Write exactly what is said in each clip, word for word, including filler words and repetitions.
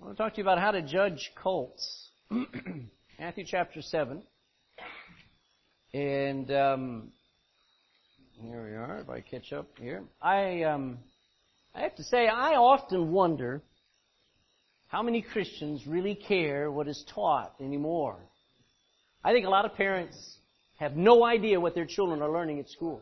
want to talk to you about how to judge cults. Matthew chapter seven. And um, here we are, if I catch up here. I, um, I have to say, I often wonder how many Christians really care what is taught anymore. I think a lot of parents have no idea what their children are learning at school.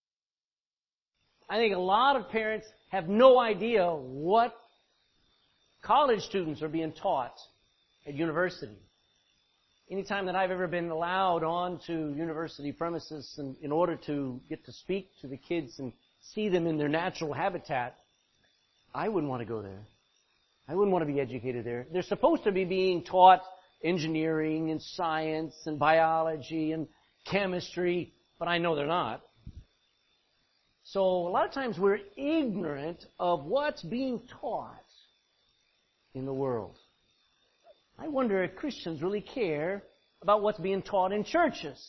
I think a lot of parents have no idea what college students are being taught at university. Anytime that I've ever been allowed onto university premises and in order to get to speak to the kids and see them in their natural habitat, I wouldn't want to go there. I wouldn't want to be educated there. They're supposed to be being taught engineering and science and biology and chemistry, but I know they're not. So a lot of times we're ignorant of what's being taught in the world. I wonder if Christians really care about what's being taught in churches.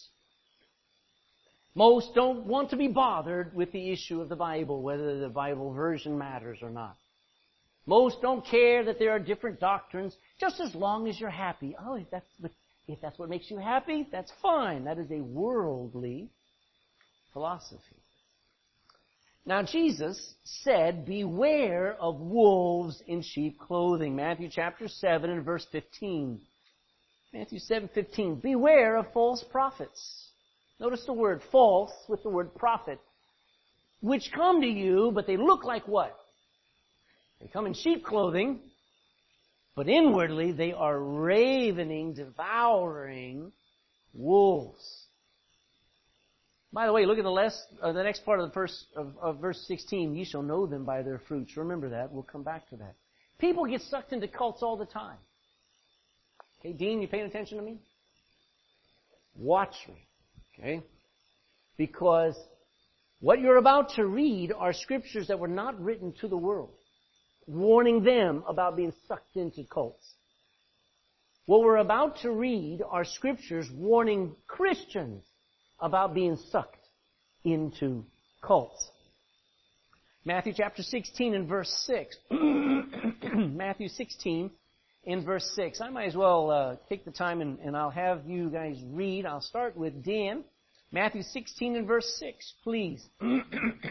Most don't want to be bothered with the issue of the Bible, whether the Bible version matters or not. Most don't care that there are different doctrines, just as long as you're happy. Oh, if that's what, if that's what makes you happy, that's fine. That is a worldly philosophy. Now, Jesus said, beware of wolves in sheep clothing. Matthew chapter seven and verse fifteen. Matthew seven fifteen. Beware of false prophets. Notice the word false with the word prophet. Which come to you, but they look like what? They come in sheep clothing, but inwardly they are ravening, devouring wolves. By the way, look at the, last, uh, the next part of the first of, of verse sixteen. You shall know them by their fruits. Remember that. We'll come back to that. People get sucked into cults all the time. Okay, Dean, you paying attention to me? Watch me. Okay? Because what you're about to read are scriptures that were not written to the world, warning them about being sucked into cults. What we're about to read are scriptures warning Christians about being sucked into cults. Matthew chapter sixteen and verse six. Matthew sixteen and verse six. I might as well uh, take the time and, and I'll have you guys read. I'll start with Dan. Matthew sixteen and verse six, please. Then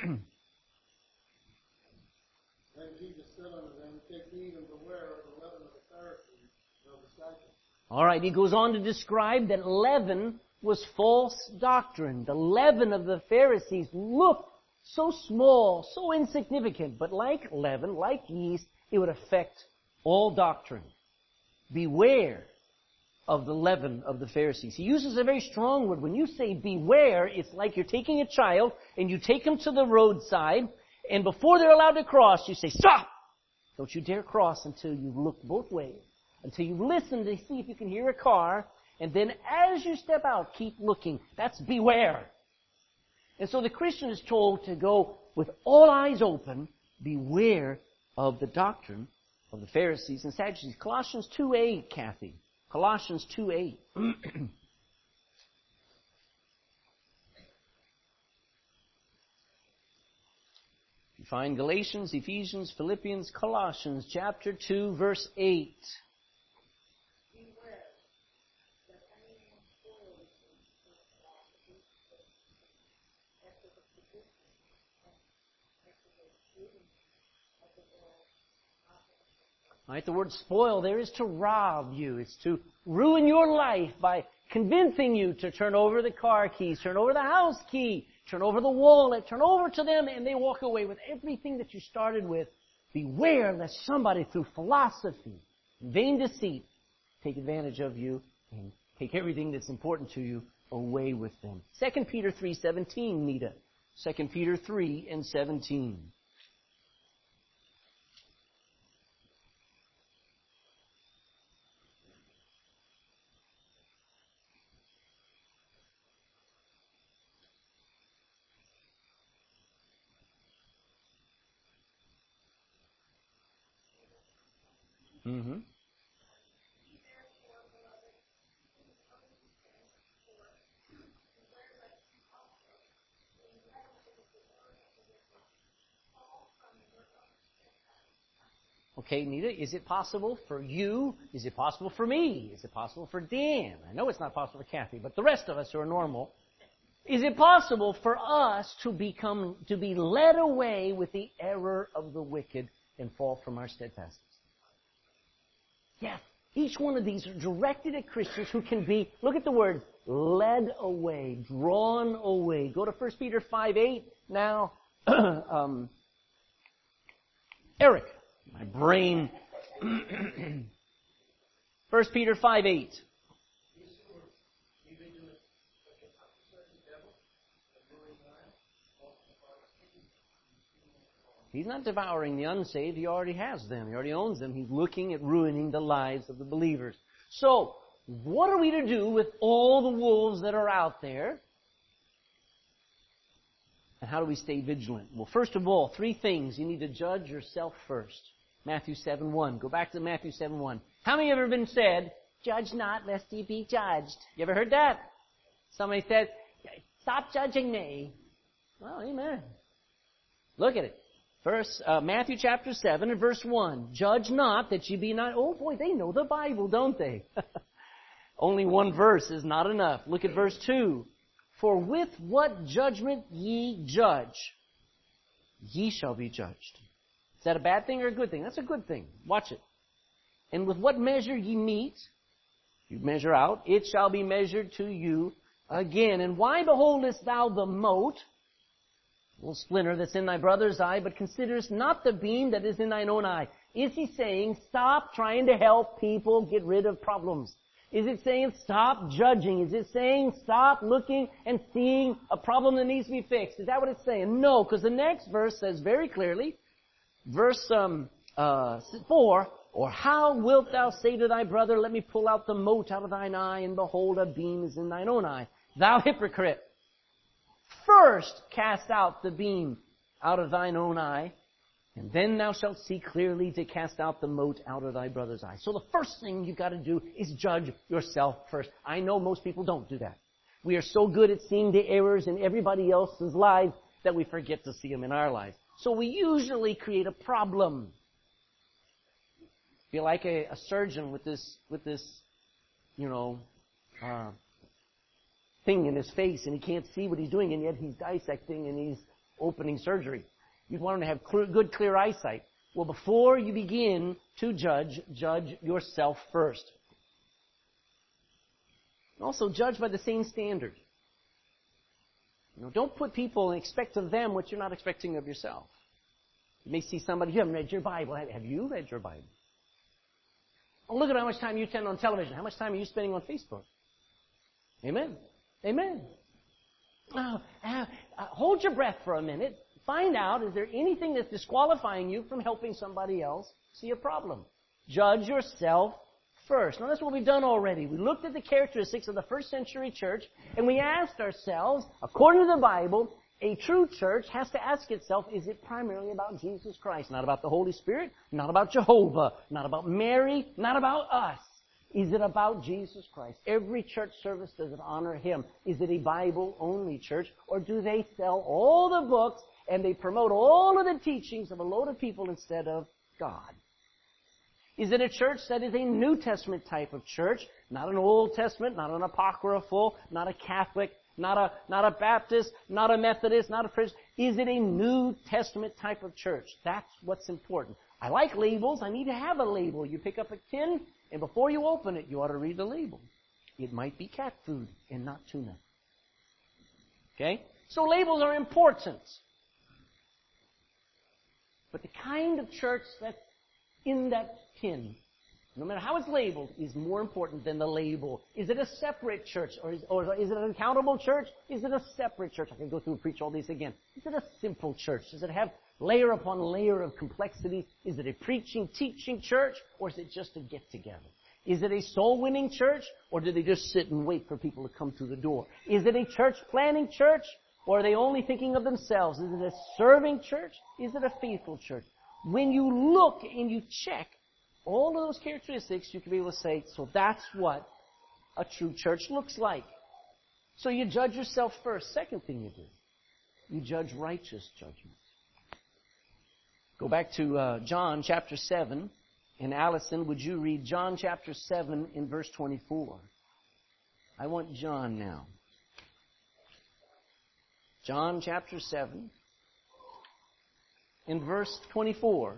Jesus said unto them, take heed and beware of the leaven of the Pharisees and of the Sadducees. All right, he goes on to describe that leaven was false doctrine. The leaven of the Pharisees looked so small, so insignificant, but like leaven, like yeast, it would affect all doctrine. Beware of the leaven of the Pharisees. He uses a very strong word. When you say beware, it's like you're taking a child and you take him to the roadside, and before they're allowed to cross, you say, stop! Don't you dare cross until you've looked both ways, until you've listened to see if you can hear a car. And then as you step out, keep looking. That's beware. And so the Christian is told to go with all eyes open, beware of the doctrine of the Pharisees and Sadducees. Colossians two eight, Kathy. Colossians two eight. You find Galatians, Ephesians, Philippians, Colossians, chapter two, verse eight. Right, the word spoil there is to rob you. It's to ruin your life by convincing you to turn over the car keys, turn over the house key, turn over the wallet, turn over to them, and they walk away with everything that you started with. Beware lest somebody through philosophy, vain deceit, take advantage of you and take everything that's important to you away with them. Second Peter three seventeen, Nita. Second Peter three and seventeen. Mm-hmm. Okay, Nita, is it possible for you? Is it possible for me? Is it possible for Dan? I know it's not possible for Kathy, but the rest of us who are normal. Is it possible for us to become, to be led away with the error of the wicked and fall from our steadfastness? Yes. Each one of these are directed at Christians who can be, look at the word, led away, drawn away. Go to First Peter five eight now. um, Eric. My brain. First Peter five eight. He's not devouring the unsaved. He already has them. He already owns them. He's looking at ruining the lives of the believers. So, what are we to do with all the wolves that are out there? And how do we stay vigilant? Well, first of all, three things. You need to judge yourself first. Matthew seven one. Go back to Matthew seven one. How many have ever been said, judge not lest ye be judged? You ever heard that? Somebody said, stop judging me. Well, amen. Look at it. Verse, uh, Matthew chapter seven and verse one. Judge not that ye be not... Oh boy, they know the Bible, don't they? Only one verse is not enough. Look at verse two. For with what judgment ye judge, ye shall be judged. Is that a bad thing or a good thing? That's a good thing. Watch it. And with what measure ye meet, you measure out, it shall be measured to you again. And why beholdest thou the mote, little splinter that's in thy brother's eye, but considerest not the beam that is in thine own eye? Is he saying, stop trying to help people get rid of problems? Is it saying, stop judging? Is it saying, stop looking and seeing a problem that needs to be fixed? Is that what it's saying? No, because the next verse says very clearly, verse um, uh, four, or how wilt thou say to thy brother, let me pull out the mote out of thine eye, and behold, a beam is in thine own eye? Thou hypocrite! First cast out the beam out of thine own eye, and then thou shalt see clearly to cast out the mote out of thy brother's eye. So the first thing you've got to do is judge yourself first. I know most people don't do that. We are so good at seeing the errors in everybody else's lives that we forget to see them in our lives. So we usually create a problem. Be like a, a surgeon with this, with this, you know, uh, thing in his face, and he can't see what he's doing, and yet he's dissecting and he's opening surgery. You'd want him to have clear, good, clear eyesight. Well, before you begin to judge, judge yourself first. Also, judge by the same standard. You know, don't put people and expect of them what you're not expecting of yourself. You may see somebody, you haven't read your Bible. Have you read your Bible? Oh, look at how much time you spend on television. How much time are you spending on Facebook? Amen. Amen. Oh, uh, uh, hold your breath for a minute. Find out, is there anything that's disqualifying you from helping somebody else see a problem? Judge yourself first. Now, that's what we've done already. We looked at the characteristics of the first century church, and we asked ourselves, according to the Bible, a true church has to ask itself, is it primarily about Jesus Christ? Not about the Holy Spirit, not about Jehovah, not about Mary, not about us. Is it about Jesus Christ? Every church service, does it honor Him? Is it a Bible-only church? Or do they sell all the books and they promote all of the teachings of a load of people instead of God? Is it a church that is a New Testament type of church? Not an Old Testament, not an apocryphal, not a Catholic, not a, not a Baptist, not a Methodist, not a Presbyterian. Is it a New Testament type of church? That's what's important. I like labels. I need to have a label. You pick up a tin, and before you open it, you ought to read the label. It might be cat food and not tuna. Okay? So labels are important. But the kind of church that's in that tin, no matter how it's labeled, is more important than the label. Is it a separate church? Or is, or is it an accountable church? Is it a separate church? I can go through and preach all these again. Is it a simple church? Does it have layer upon layer of complexity? Is it a preaching, teaching church? Or is it just a get-together? Is it a soul-winning church? Or do they just sit and wait for people to come through the door? Is it a church-planning church? Or are they only thinking of themselves? Is it a serving church? Is it a faithful church? When you look and you check all of those characteristics, you can be able to say, so that's what a true church looks like. So you judge yourself first. Second thing you do, you judge righteous judgment. Go back to uh, John chapter seven. And Allison, would you read John chapter seven in verse twenty-four? I want John now. John chapter seven in verse twenty-four.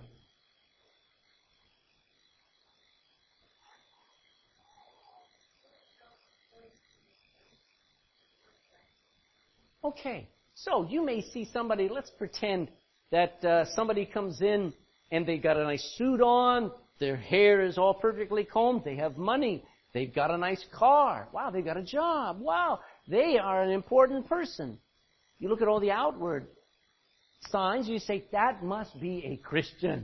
Okay, so you may see somebody, let's pretend that uh, somebody comes in and they got a nice suit on, their hair is all perfectly combed, they have money, they've got a nice car, wow, they've got a job, wow, they are an important person. You look at all the outward signs, you say, that must be a Christian.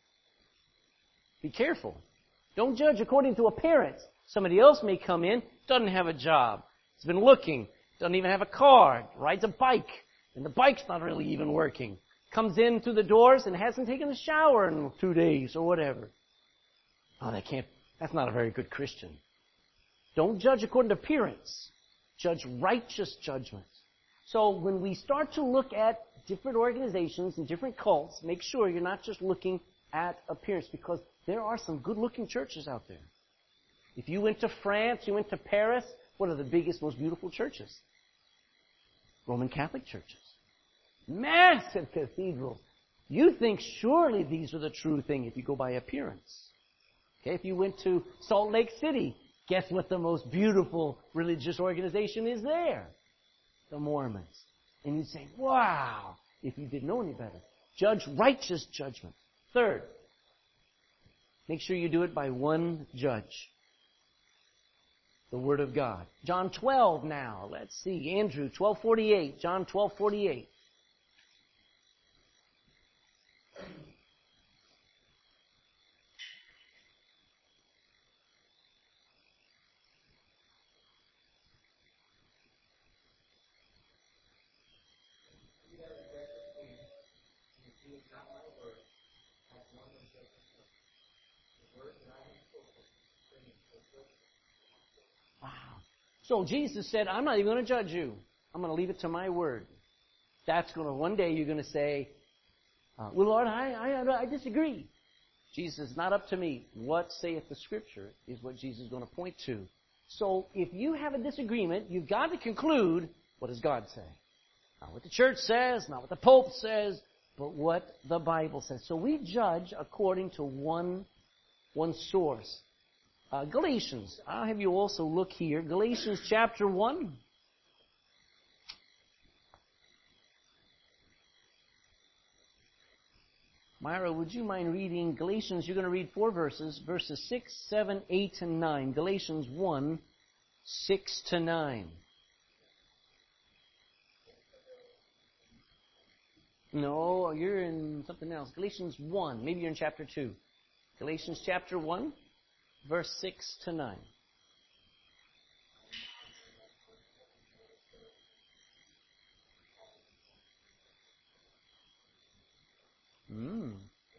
Be careful. Don't judge according to appearance. Somebody else may come in, doesn't have a job, has been looking, doesn't even have a car, rides a bike, and the bike's not really even working. Comes in through the doors and hasn't taken a shower in two days or whatever. Oh, that can't, that's not a very good Christian. Don't judge according to appearance. Judge righteous judgments. So when we start to look at different organizations and different cults, make sure you're not just looking at appearance, because there are some good-looking churches out there. If you went to France, you went to Paris, what are the biggest, most beautiful churches? Roman Catholic churches. Massive cathedrals. You think surely these are the true thing if you go by appearance. Okay, if you went to Salt Lake City, guess what the most beautiful religious organization is there? The Mormons. And you'd say, wow, if you didn't know any better. Judge righteous judgment. Third, make sure you do it by one judge. The Word of God. John twelve now. Let's see. Andrew, twelve forty-eight. John twelve forty-eight. Wow. So Jesus said, I'm not even going to judge you. I'm going to leave it to my word. That's going to, one day you're going to say, uh, well, Lord, I, I, I disagree. Jesus, not up to me. What saith the Scripture is what Jesus is going to point to. So if you have a disagreement, you've got to conclude, what does God say? Not what the church says, not what the Pope says, but what the Bible says. So we judge according to one, one source. Uh, Galatians. I'll have you also look here. Galatians chapter one. Myra, would you mind reading Galatians? You're going to read four verses. Verses six, seven, eight, and nine. Galatians one, six to nine. No, you're in something else. Galatians one. Maybe you're in chapter two. Galatians chapter one. Verse six to nine. Mm.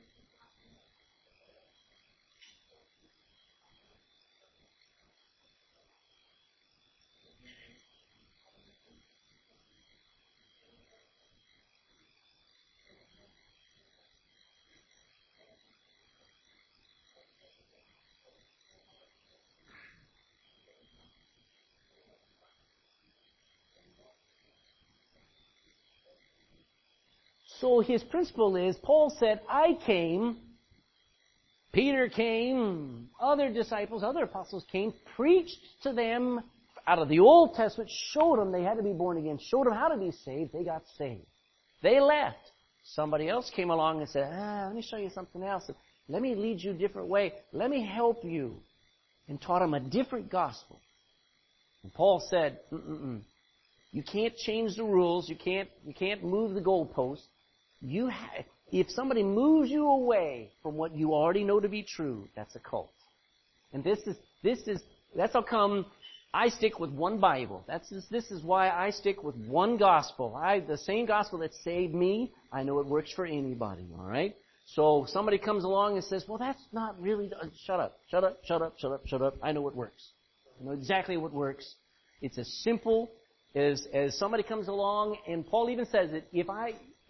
So his principle is, Paul said, I came, Peter came, other disciples, other apostles came, preached to them out of the Old Testament, showed them they had to be born again, showed them how to be saved, they got saved. They left. Somebody else came along and said, ah, let me show you something else. Let me lead you a different way. Let me help you. And taught them a different gospel. And Paul said, Mm-mm-mm. You can't change the rules. You can't, you can't move the goalposts. You ha- if somebody moves you away from what you already know to be true, that's a cult. And this is, this is, that's how come I stick with one Bible. That's this is why I stick with one gospel. I, the same gospel that saved me, I know it works for anybody, all right? So somebody comes along and says, well, that's not really, uh, shut up, shut up, shut up, shut up, shut up. I know what works. I know exactly what works. It's as simple as, as somebody comes along, and Paul even says it, if I,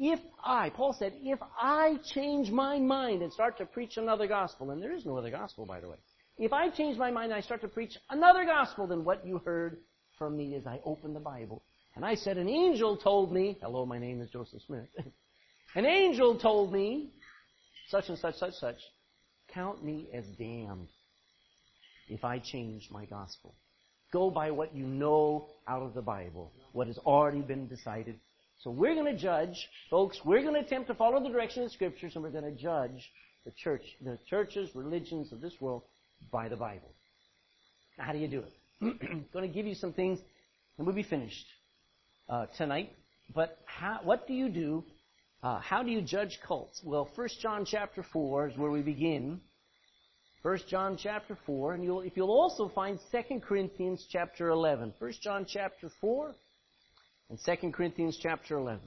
If I, Paul said, if I change my mind and start to preach another gospel, and there is no other gospel, by the way. If I change my mind and I start to preach another gospel than what you heard from me as I opened the Bible, and I said, an angel told me, hello, my name is Joseph Smith, an angel told me, such and such, such, such, count me as damned if I change my gospel. Go by what you know out of the Bible, what has already been decided. So we're going to judge, folks, we're going to attempt to follow the direction of the Scriptures, and we're going to judge the church, the churches, religions of this world by the Bible. Now, how do you do it? I'm going to give you some things, and we'll be finished uh, tonight. But how, what do you do? Uh, how do you judge cults? Well, First John chapter four is where we begin. First John chapter four, and you'll, if you'll also find Second Corinthians chapter eleven. First John chapter four and Second Corinthians chapter eleven.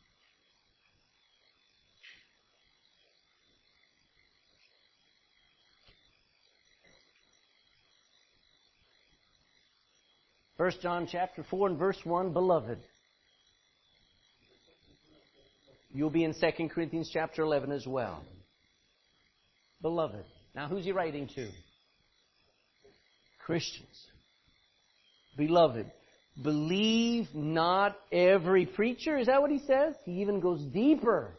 First John chapter four and verse one, beloved. You'll be in Second Corinthians chapter eleven as well. Beloved. Now, who's he writing to? Christians. Beloved, believe not every preacher. Is that what he says? He even goes deeper.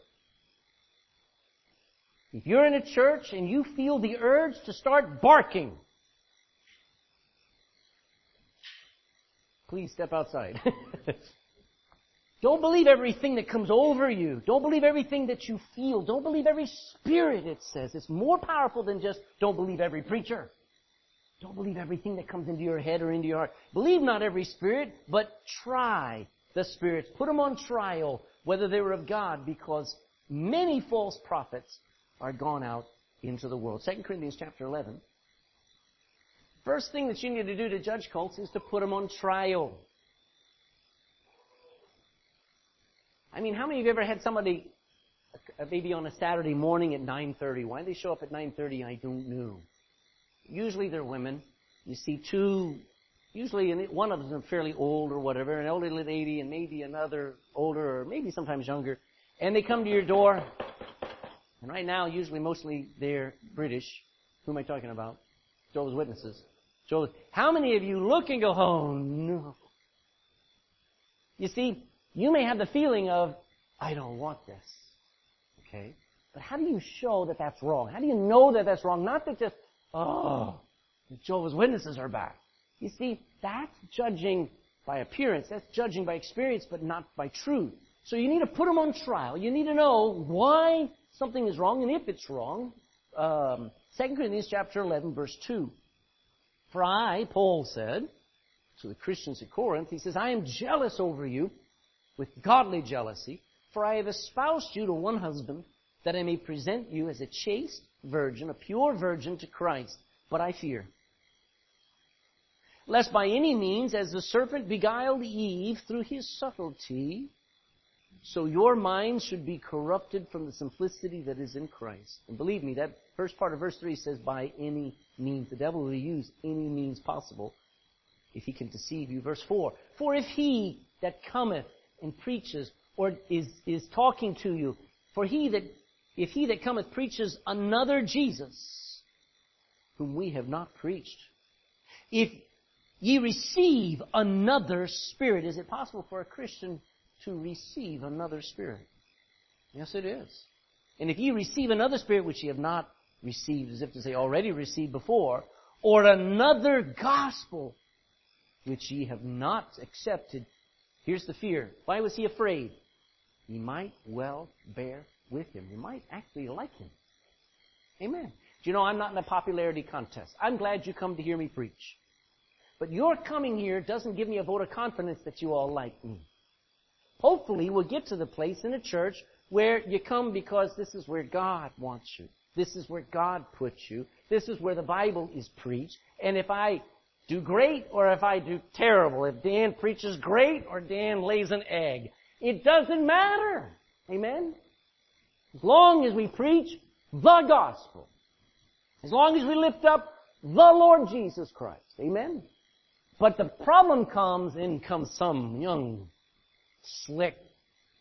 If you're in a church and you feel the urge to start barking, please step outside. Don't believe everything that comes over you. Don't believe everything that you feel. Don't believe every spirit, it says. It's more powerful than just don't believe every preacher. Don't believe everything that comes into your head or into your heart. Believe not every spirit, but try the spirits. Put them on trial, whether they were of God, because many false prophets are gone out into the world. Second Corinthians chapter eleven. First thing that you need to do to judge cults is to put them on trial. I mean, how many of you ever had somebody, maybe on a Saturday morning at nine thirty? Why do they show up at nine thirty? I don't know. Usually they're women. You see two, usually one of them is fairly old or whatever, an older lady and maybe another older or maybe sometimes younger. And they come to your door. And right now, usually mostly they're British. Who am I talking about? Jehovah's Witnesses. Jehovah's. How many of you look and go, oh no. You see, you may have the feeling of, I don't want this. Okay? But how do you show that that's wrong? How do you know that that's wrong? Not that just, oh, the Jehovah's Witnesses are back. You see, that's judging by appearance. That's judging by experience, but not by truth. So you need to put them on trial. You need to know why something is wrong and if it's wrong. Um, Second Corinthians chapter eleven, verse two. For I, Paul said to the Christians at Corinth, he says, I am jealous over you with godly jealousy, for I have espoused you to one husband, that I may present you as a chaste virgin, a pure virgin to Christ. But I fear, lest by any means, as the serpent beguiled Eve through his subtlety, so your minds should be corrupted from the simplicity that is in Christ. And believe me, that first part of verse three says, by any means. The devil will use any means possible if he can deceive you. Verse four, for if he that cometh and preaches, or is, is talking to you, for he that, if he that cometh preaches another Jesus, whom we have not preached, if ye receive another spirit, is it possible for a Christian to receive another spirit? Yes, it is. And if ye receive another spirit which ye have not received, as if to say already received before, or another gospel which ye have not accepted, here's the fear. Why was he afraid? He might well bear with him. You might actually like him. Amen. Do you know, I'm not in a popularity contest. I'm glad you come to hear me preach. But your coming here doesn't give me a vote of confidence that you all like me. Hopefully, we'll get to the place in a church where you come because this is where God wants you. This is where God puts you. This is where the Bible is preached. And if I do great or if I do terrible, if Dan preaches great or Dan lays an egg, it doesn't matter. Amen? As long as we preach the gospel. As long as we lift up the Lord Jesus Christ. Amen? But the problem comes, in comes some young, slick,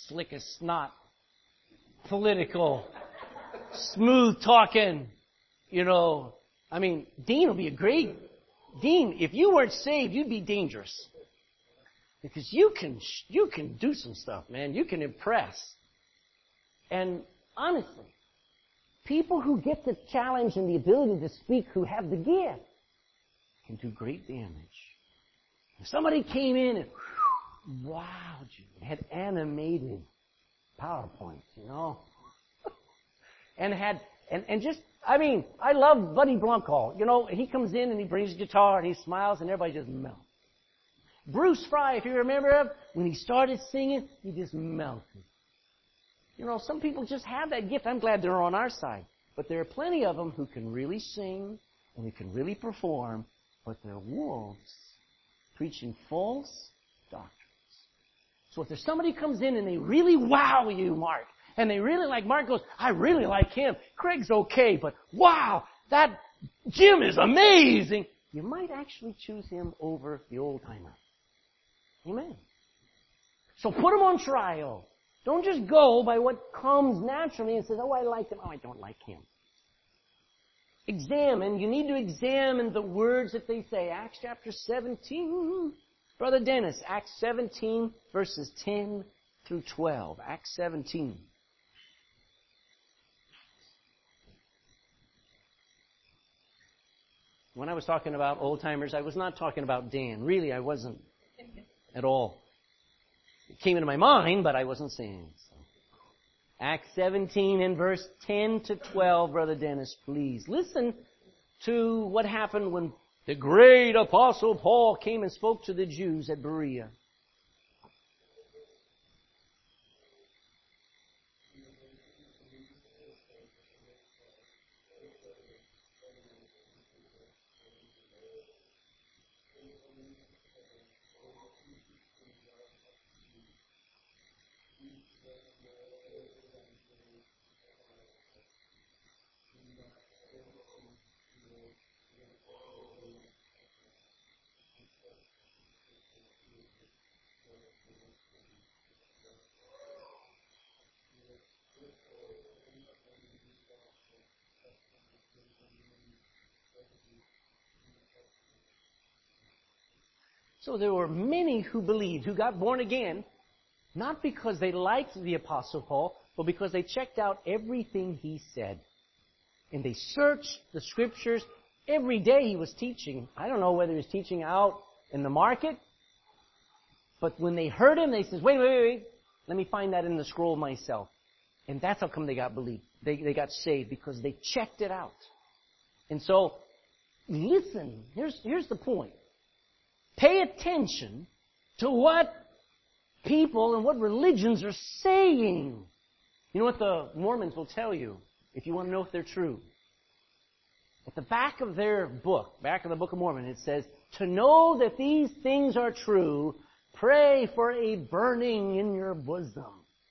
slick as snot, political, smooth talking, you know. I mean, Dean will be a great, Dean, if you weren't saved, you'd be dangerous. Because you can, you can do some stuff, man. You can impress. And honestly, people who get the challenge and the ability to speak, who have the gift, can do great damage. If somebody came in and whew, wowed you, had animated PowerPoints, you know, and had, and, and just, I mean, I love Buddy Blunkall. You know, he comes in and he brings his guitar and he smiles and everybody just melts. Bruce Fry, if you remember him, when he started singing, he just melted. You know, some people just have that gift. I'm glad they're on our side. But there are plenty of them who can really sing and who can really perform, but they're wolves preaching false doctrines. So if there's somebody who comes in and they really wow you, Mark, and they really like, Mark goes, I really like him. Craig's okay, but wow, that Jim is amazing. You might actually choose him over the old-timer. Amen. So put him on trial. Don't just go by what comes naturally and says, oh, I like him. Oh, I don't like him. Examine. You need to examine the words that they say. Acts chapter seventeen. Brother Dennis, Acts seventeen, verses ten through twelve. Acts seventeen. When I was talking about old-timers, I was not talking about Dan. Really, I wasn't at all. It came into my mind, but I wasn't saying it. So. Acts seventeen and verse ten to twelve, Brother Dennis, please. Listen to what happened when the great Apostle Paul came and spoke to the Jews at Berea. So there were many who believed, who got born again, not because they liked the Apostle Paul, but because they checked out everything he said. And they searched the Scriptures. Every day he was teaching. I don't know whether he was teaching out in the market, but when they heard him, they said, wait, wait, wait, wait. Let me find that in the scroll myself. And that's how come they got believed. They, they got saved, because they checked it out. And so, listen, here's, here's the point. Pay attention to what people and what religions are saying. You know what the Mormons will tell you, if you want to know if they're true? At the back of their book, back of the Book of Mormon, it says, to know that these things are true, pray for a burning in your bosom.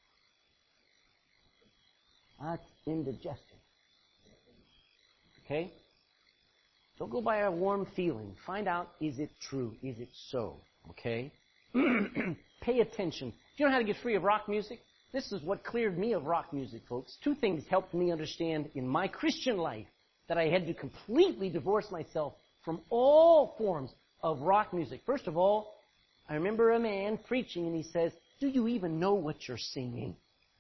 That's indigestion. Okay? Don't go by a warm feeling. Find out, is it true? Is it so? Okay? Pay attention. Do you know how to get free of rock music? This is what cleared me of rock music, folks. Two things helped me understand in my Christian life that I had to completely divorce myself from all forms of rock music. First of all, I remember a man preaching and he says, do you even know what you're singing?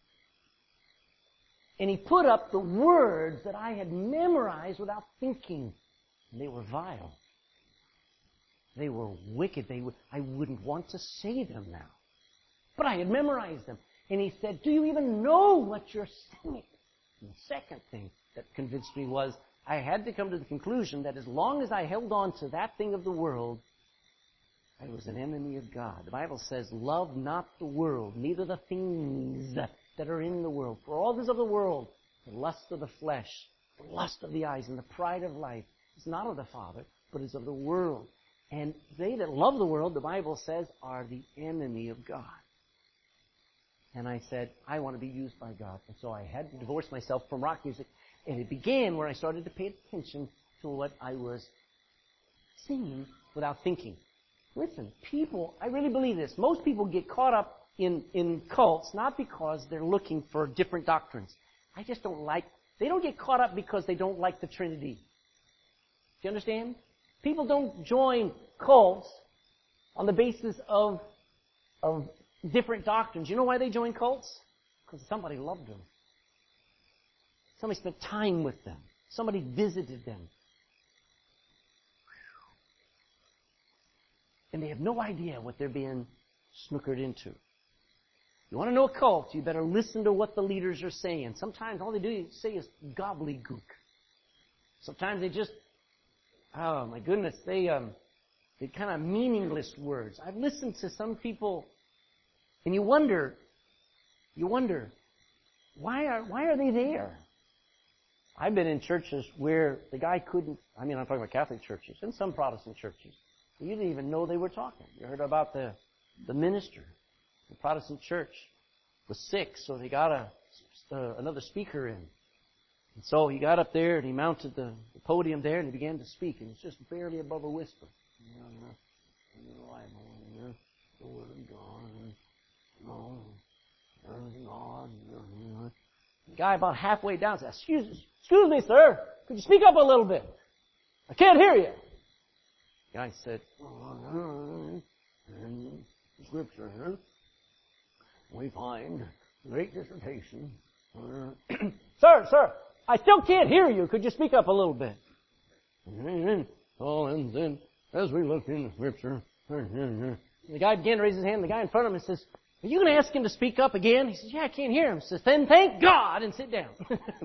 And he put up the words that I had memorized without thinking. And they were vile. They were wicked. They were, I wouldn't want to say them now. But I had memorized them. And he said, do you even know what you're singing? And the second thing that convinced me was I had to come to the conclusion that as long as I held on to that thing of the world, I was an enemy of God. The Bible says, love not the world, neither the things that are in the world. For all is of the world, the lust of the flesh, the lust of the eyes, and the pride of life. It's not of the Father, but is of the world. And they that love the world, the Bible says, are the enemy of God. And I said, I want to be used by God. And so I had to divorce myself from rock music. And it began where I started to pay attention to what I was singing without thinking. Listen, people, I really believe this. Most people get caught up in, in cults, not because they're looking for different doctrines. I just don't like, they don't get caught up because they don't like the Trinity. Do you understand? People don't join cults on the basis of, of different doctrines. You know why they join cults? Because somebody loved them. Somebody spent time with them. Somebody visited them. And they have no idea what they're being snookered into. You want to know a cult, you better listen to what the leaders are saying. Sometimes all they do say is gobbledygook. Sometimes they just, oh my goodness, they um, they kind of meaningless words. I've listened to some people, and you wonder, you wonder, why are why are they there? I've been in churches where the guy couldn't. I mean, I'm talking about Catholic churches and some Protestant churches. You didn't even know they were talking. You heard about the the minister. The Protestant church was sick, so they got a, uh, another speaker in. And so he got up there and he mounted the, the podium there and he began to speak, and it's just barely above a whisper. The guy about halfway down said, excuse, excuse me, sir, could you speak up a little bit? I can't hear you. The guy said, Scripture here. We find great dissertation. Sir, sir, I still can't hear you. Could you speak up a little bit? Oh, and then, as we look in the Scripture, the guy began to raise his hand. The guy in front of him says, are you going to ask him to speak up again? He says, yeah, I can't hear him. He says, then thank God and sit down.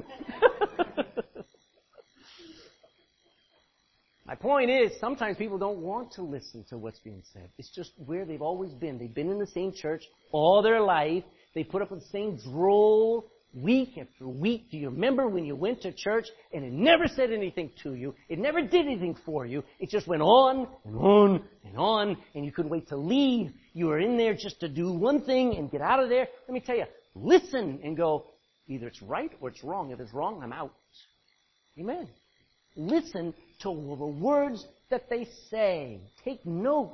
My point is, sometimes people don't want to listen to what's being said. It's just where they've always been. They've been in the same church all their life. They put up with the same droll week after week. Do you remember when you went to church and it never said anything to you? It never did anything for you. It just went on and on and on, and you couldn't wait to leave. You were in there just to do one thing and get out of there. Let me tell you, listen and go, either it's right or it's wrong. If it's wrong, I'm out. Amen. Listen to the words that they say. Take note.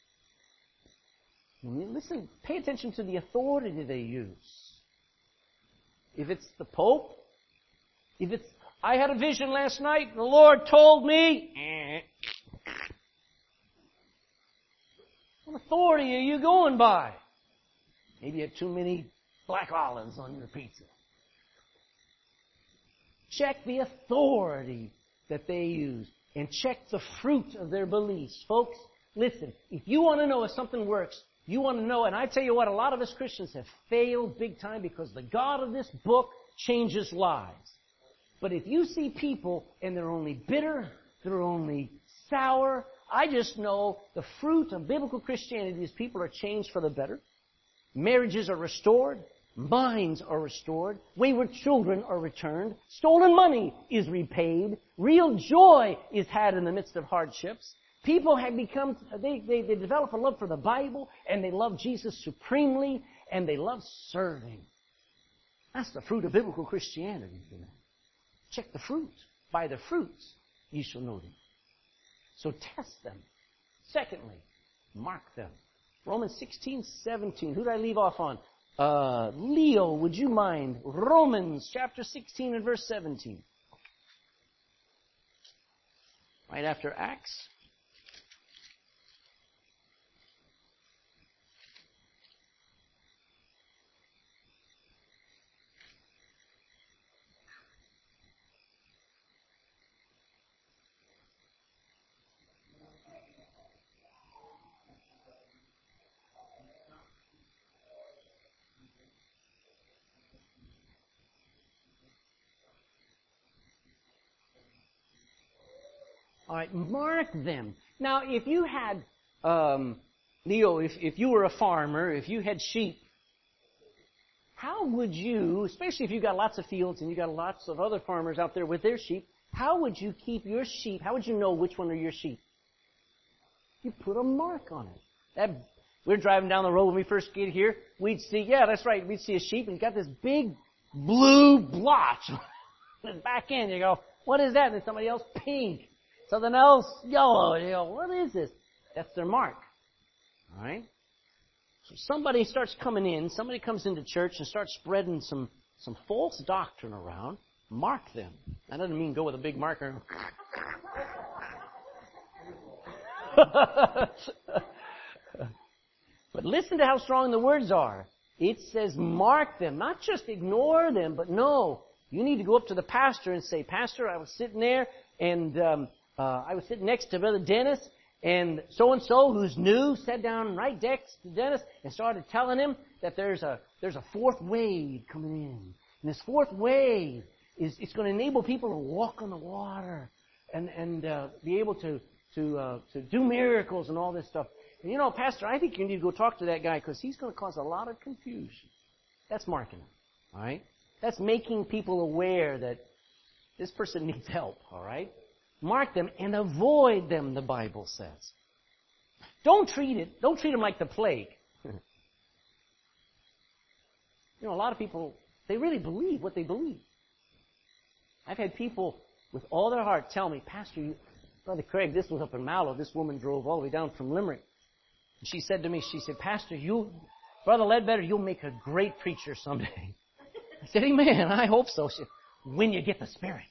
Listen, pay attention to the authority they use. If it's the Pope, if it's, I had a vision last night, and the Lord told me, eh. What authority are you going by? Maybe you had too many black olives on your pizza. Check the authority that they use, and check the fruit of their beliefs. Folks, listen, if you want to know if something works, you want to know, and I tell you what, a lot of us Christians have failed big time because the God of this book changes lives. But if you see people and they're only bitter, they're only sour, I just know the fruit of biblical Christianity is people are changed for the better. Marriages are restored. Minds are restored. Wayward children are returned. Stolen money is repaid. Real joy is had in the midst of hardships. People have become, they, they, they develop a love for the Bible, and they love Jesus supremely, and they love serving. That's the fruit of biblical Christianity. Check the fruit. By the fruits you shall know them. So test them. Secondly, mark them. Romans sixteen, seventeen. Who did I leave off on? Uh, Leo, would you mind? Romans chapter sixteen and verse seventeen. Right after Acts. All right, mark them. Now, if you had, um, Leo, if, if you were a farmer, if you had sheep, how would you, especially if you got lots of fields and you got lots of other farmers out there with their sheep, how would you keep your sheep? How would you know which one are your sheep? You put a mark on it. That, we're driving down the road when we first get here. We'd see, yeah, that's right. We'd see a sheep and he's got this big blue blotch on his back end. You go, what is that? And then somebody else, pink. Something else, yellow. You go, what is this? That's their mark. All right? So somebody starts coming in, somebody comes into church and starts spreading some, some false doctrine around. Mark them. That doesn't mean go with a big marker. But listen to how strong the words are. It says mark them, not just ignore them, but no. You need to go up to the pastor and say, Pastor, I was sitting there, and um, uh, I was sitting next to Brother Dennis, and so-and-so, who's new, sat down right next to Dennis and started telling him that there's a there's a fourth wave coming in. And this fourth wave is it's going to enable people to walk on the water and and uh, be able to to uh, to do miracles and all this stuff. And you know, Pastor, I think you need to go talk to that guy because he's going to cause a lot of confusion. That's marking him, all right? That's making people aware that this person needs help, all right? Mark them and avoid them, the Bible says. Don't treat it, don't treat them like the plague. You know, a lot of people, they really believe what they believe. I've had people with all their heart tell me, Pastor, you, Brother Craig, this was up in Mallow. This woman drove all the way down from Limerick. And she said to me, she said, Pastor, you, Brother Ledbetter, you'll make a great preacher someday. I said, amen, I hope so. She said, when you get the Spirit.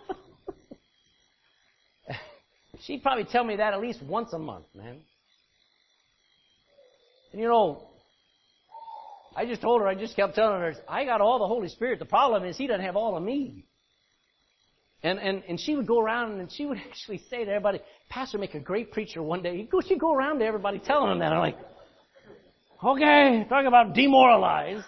She'd probably tell me that at least once a month, man. And you know, I just told her, I just kept telling her, I got all the Holy Spirit. The problem is He doesn't have all of me. And and and she would go around and she would actually say to everybody, Pastor, make a great preacher one day. She'd go around to everybody telling them that. I'm like, okay, talk about demoralized.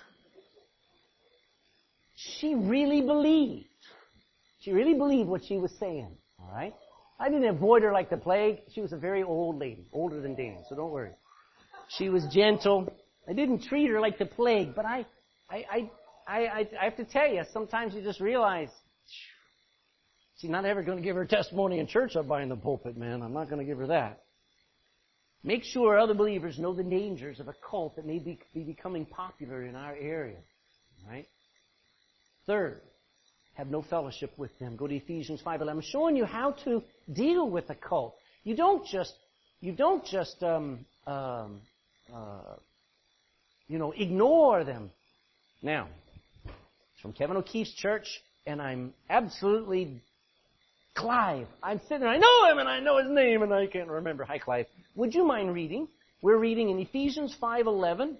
She really believed. She really believed what she was saying. All right? I didn't avoid her like the plague. She was a very old lady, older than Dan, so don't worry. She was gentle. I didn't treat her like the plague, but I, I, I, I, I have to tell you, sometimes you just realize she's not ever going to give her testimony in church up behind the pulpit, man. I'm not going to give her that. Make sure other believers know the dangers of a cult that may be, be becoming popular in our area. All right? Third, have no fellowship with them. Go to Ephesians five eleven. I'm showing you how to deal with a cult. You don't just, you don't just, um, um, uh, you know, ignore them. Now, it's from Kevin O'Keefe's church, and I'm absolutely Clive. I'm sitting there, I know him, and I know his name, and I can't remember. Hi, Clive. Would you mind reading? We're reading in Ephesians five eleven.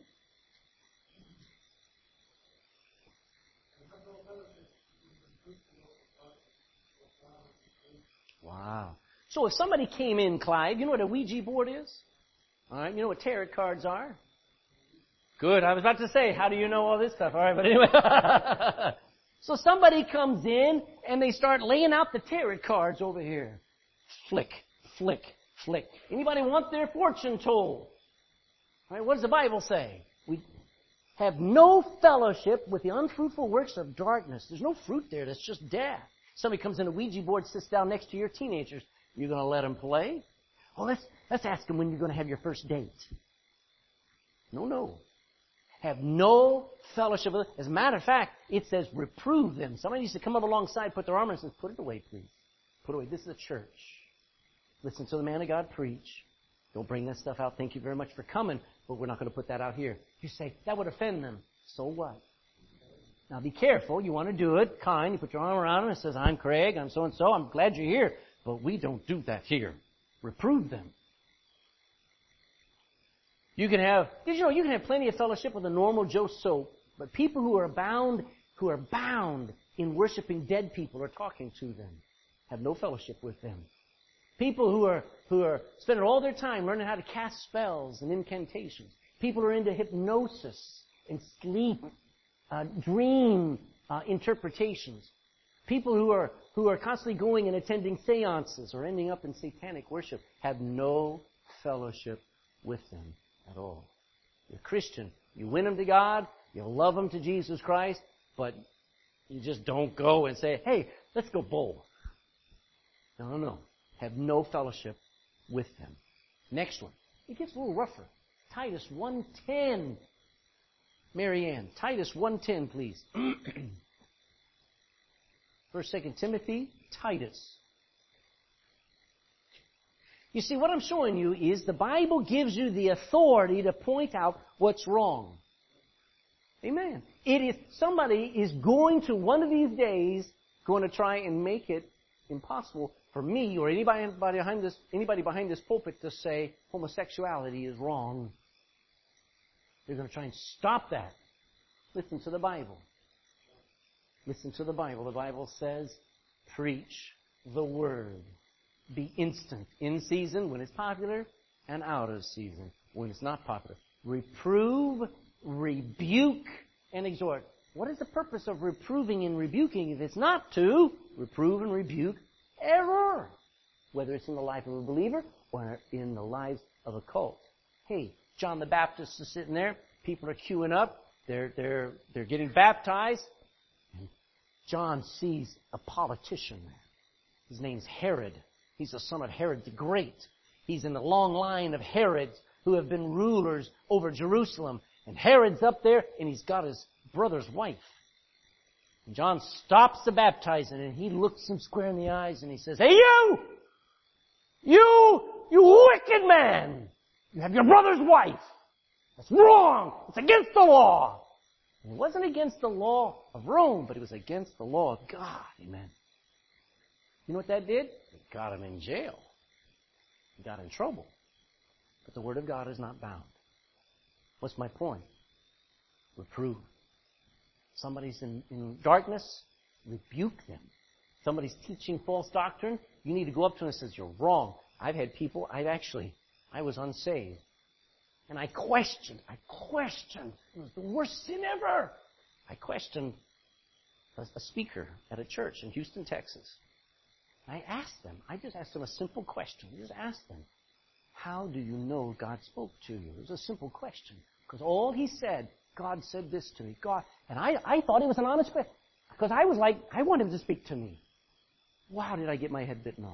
Wow. So if somebody came in, Clive, you know what a Ouija board is? All right, you know what tarot cards are? Good. I was about to say, how do you know all this stuff? All right, but anyway. So somebody comes in and they start laying out the tarot cards over here. Flick, flick, flick. Anybody want their fortune told? All right, what does the Bible say? We have no fellowship with the unfruitful works of darkness. There's no fruit there. That's just death. Somebody comes in a Ouija board, sits down next to your teenagers. You're going to let them play? Oh, let's let's ask them when you're going to have your first date. No, no. Have no fellowship with them. As a matter of fact, it says reprove them. Somebody needs to come up alongside, put their arm and says, put it away, please. Put it away. This is a church. Listen to the man of God preach. Don't bring that stuff out. Thank you very much for coming, but we're not going to put that out here. You say, that would offend them. So what? Now be careful. You want to do it kind. You put your arm around them and says, I'm Craig, I'm so-and-so, I'm glad you're here. But we don't do that here. Reprove them. You can have, did you know, you can have plenty of fellowship with a normal Joe Soap, but people who are bound, who are bound in worshiping dead people or talking to them, have no fellowship with them. People who are, who are spending all their time learning how to cast spells and incantations. People who are into hypnosis and sleep, uh, dream uh, interpretations. People who are, who are constantly going and attending seances or ending up in satanic worship have no fellowship with them at all. You're a Christian. You win them to God. You love them to Jesus Christ. But you just don't go and say, hey, let's go bowl. No, no, no. Have no fellowship with them. Next one. It gets a little rougher. Titus one ten. Mary Ann. Titus one ten, please. First, Second Timothy, Titus. You see, what I'm showing you is the Bible gives you the authority to point out what's wrong. Amen. It is somebody is going to one of these days going to try and make it impossible for me or anybody behind this anybody behind this pulpit to say homosexuality is wrong. They're going to try and stop that. Listen to the Bible. Listen to the Bible. The Bible says, preach the word. Be instant. In season when it's popular and out of season when it's not popular. Reprove, rebuke, and exhort. What is the purpose of reproving and rebuking if it's not to reprove and rebuke error? Whether it's in the life of a believer or in the lives of a cult. Hey, John the Baptist is sitting there. People are queuing up. They're, they're, they're getting baptized. And John sees a politician there. His name's Herod. He's the son of Herod the Great. He's in the long line of Herods who have been rulers over Jerusalem. And Herod's up there, and he's got his brother's wife. And John stops the baptizing, and he looks him square in the eyes, and he says, "Hey, you! You! You wicked man! You have your brother's wife! That's wrong! It's against the law!" And it wasn't against the law of Rome, but it was against the law of God. Amen. You know what that did? It got him in jail. He got in trouble. But the Word of God is not bound. What's my point? Reprove. Somebody's in, in darkness, rebuke them. Somebody's teaching false doctrine, you need to go up to them and say, "You're wrong." I've had people, I've actually, I was unsaved. And I questioned, I questioned. It was the worst sin ever. I questioned a, a speaker at a church in Houston, Texas. I asked them, I just asked them a simple question. I just asked them, "How do you know God spoke to you?" It was a simple question. Because all he said, "God said this to me." God, and I, I thought it was an honest question. Because I was like, I want him to speak to me. Wow, did I get my head bitten off.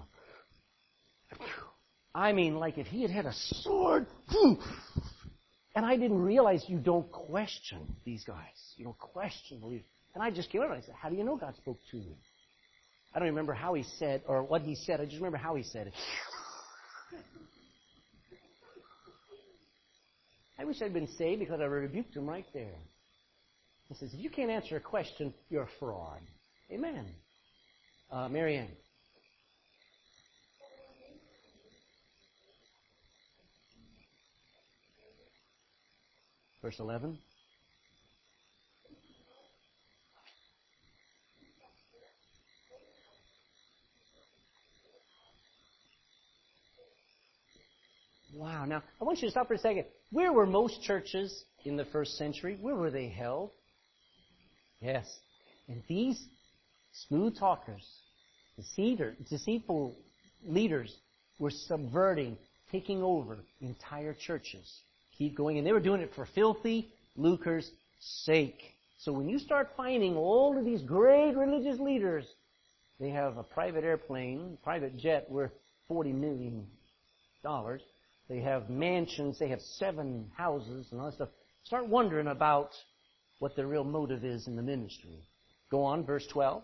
I mean, like if he had had a sword. And I didn't realize you don't question these guys. You don't question believers. And I just came over and I said, "How do you know God spoke to you?" I don't remember how he said or what he said. I just remember how he said it. I wish I'd been saved because I rebuked him right there. He says, "If you can't answer a question, you're a fraud." Amen. Uh, Mary Ann. Verse eleven. Wow. Now, I want you to stop for a second. Where were most churches in the first century? Where were they held? Yes. And these smooth talkers, deceiver, deceitful leaders were subverting, taking over entire churches. Keep going. And they were doing it for filthy lucre's sake. So when you start finding all of these great religious leaders, they have a private airplane, private jet worth forty million dollars. They have mansions. They have seven houses and all that stuff. Start wondering about what their real motive is in the ministry. Go on, verse twelve.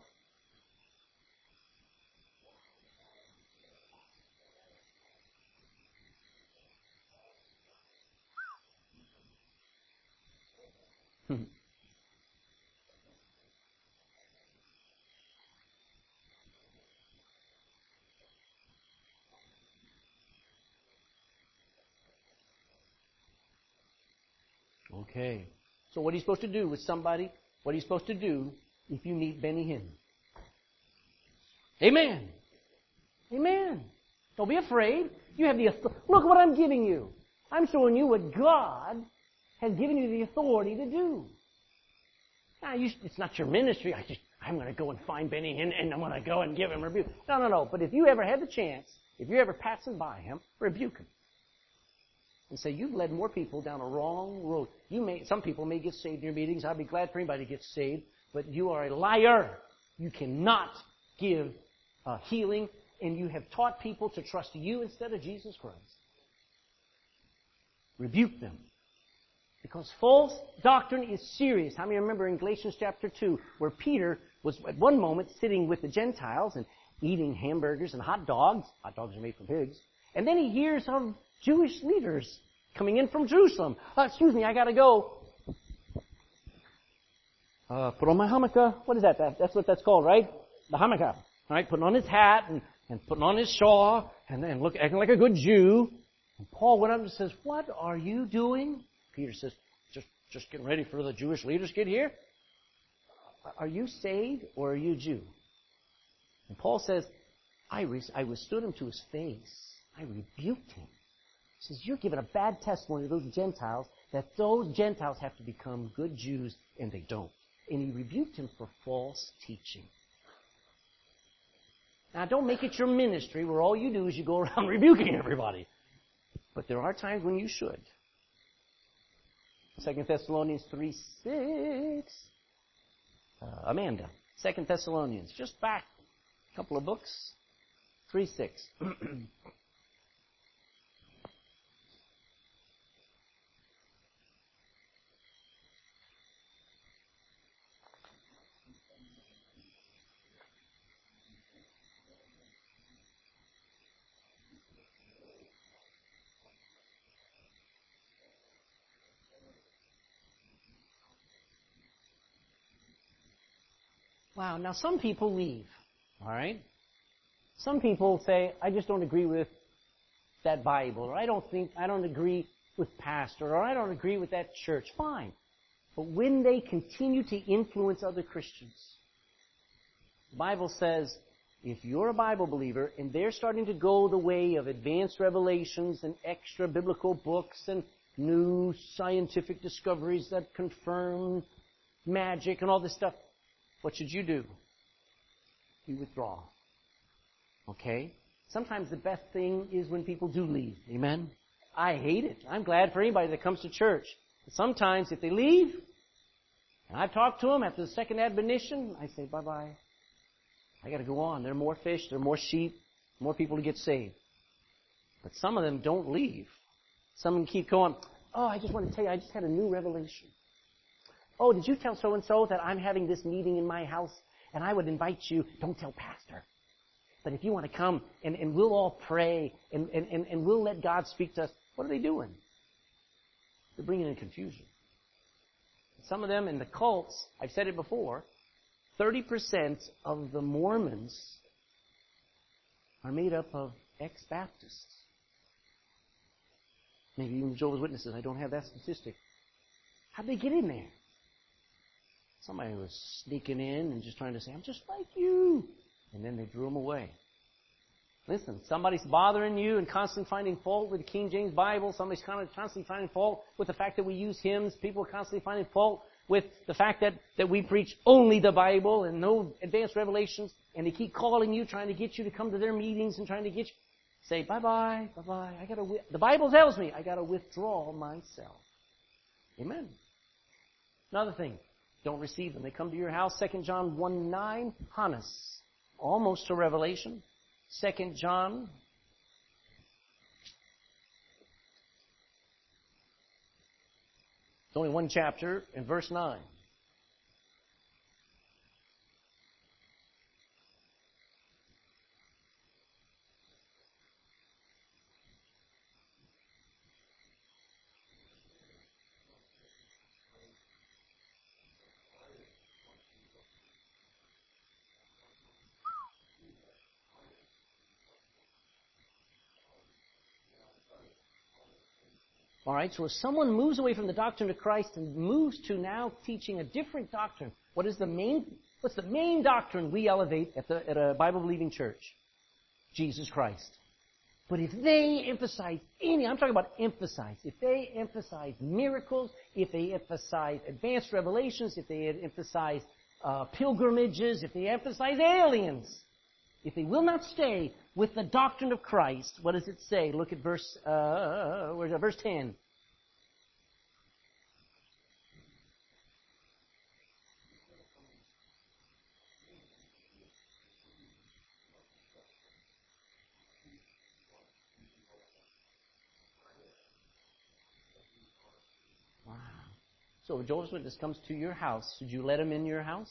Okay. So what are you supposed to do with somebody? What are you supposed to do if you meet Benny Hinn? Amen. Amen. Don't be afraid. You have the authority. Look what I'm giving you. I'm showing you what God has given you the authority to do. Now, you, it's not your ministry. I just, I'm going to go and find Benny Hinn and I'm going to go and give him a rebuke. No, no, no. But if you ever had the chance, if you're ever passing by him, rebuke him. And say, "You've led more people down a wrong road. You may, some people may get saved in your meetings. I'd be glad for anybody to get saved. But you are a liar. You cannot give uh, healing. And you have taught people to trust you instead of Jesus Christ." Rebuke them. Because false doctrine is serious. How many remember in Galatians chapter two, where Peter was at one moment sitting with the Gentiles and eating hamburgers and hot dogs. Hot dogs are made from pigs. And then he hears of Jewish leaders coming in from Jerusalem. Uh, excuse me, I got to go. Uh, put on my hamaka. What is that? that? That's what that's called, right? The hamaka. Right? Putting on his hat and, and putting on his shawl and then look, acting like a good Jew. And Paul went up and says, "What are you doing?" Peter says, just, just getting ready for the Jewish leaders to get here. Are you saved or are you Jew? And Paul says, I, re- I withstood him to his face. I rebuked him. He says, you're giving a bad testimony to those Gentiles that those Gentiles have to become good Jews, and they don't. And he rebuked him for false teaching. Now, don't make it your ministry where all you do is you go around rebuking everybody. But there are times when you should. Second Thessalonians three six. Uh, Amanda. Second Thessalonians. Just back a couple of books. three six. Wow, now some people leave, all right? Some people say, I just don't agree with that Bible, or I don't think, I don't agree with pastor, or I don't agree with that church. Fine. But when they continue to influence other Christians, the Bible says, if you're a Bible believer and they're starting to go the way of advanced revelations and extra biblical books and new scientific discoveries that confirm magic and all this stuff, what should you do? You withdraw. Okay? Sometimes the best thing is when people do leave. Amen? I hate it. I'm glad for anybody that comes to church. But sometimes if they leave, and I've talked to them after the second admonition, I say, bye-bye. I got to go on. There are more fish, there are more sheep, more people to get saved. But some of them don't leave. Some of them keep going, oh, I just want to tell you, I just had a new revelation. Oh, did you tell so-and-so that I'm having this meeting in my house and I would invite you? Don't tell Pastor. But if you want to come and, and we'll all pray and, and, and, and we'll let God speak to us. What are they doing? They're bringing in confusion. Some of them in the cults, I've said it before, thirty percent of the Mormons are made up of ex-Baptists. Maybe even Jehovah's Witnesses. I don't have that statistic. How'd they get in there? Somebody was sneaking in and just trying to say, I'm just like you. And then they drew them away. Listen, somebody's bothering you and constantly finding fault with the King James Bible. Somebody's constantly finding fault with the fact that we use hymns. People are constantly finding fault with the fact that, that we preach only the Bible and no advanced revelations. And they keep calling you, trying to get you to come to their meetings and trying to get you. Say, bye-bye, bye-bye. I gotta wi- the Bible tells me I got to withdraw myself. Amen. Another thing. Don't receive them. They come to your house. Second John one nine. Hannes. Almost to Revelation. Second John. It's only one chapter in verse nine. All right, so if someone moves away from the doctrine of Christ and moves to now teaching a different doctrine, what is the main, what's the main doctrine we elevate at, the, at a Bible-believing church? Jesus Christ. But if they emphasize any, I'm talking about emphasize, if they emphasize miracles, if they emphasize advanced revelations, if they emphasize uh, pilgrimages, if they emphasize aliens, if they will not stay with the doctrine of Christ, what does it say? Look at verse, uh, where's that? Verse ten. Wow. So if Jehovah's Witness comes to your house, should you let him in your house?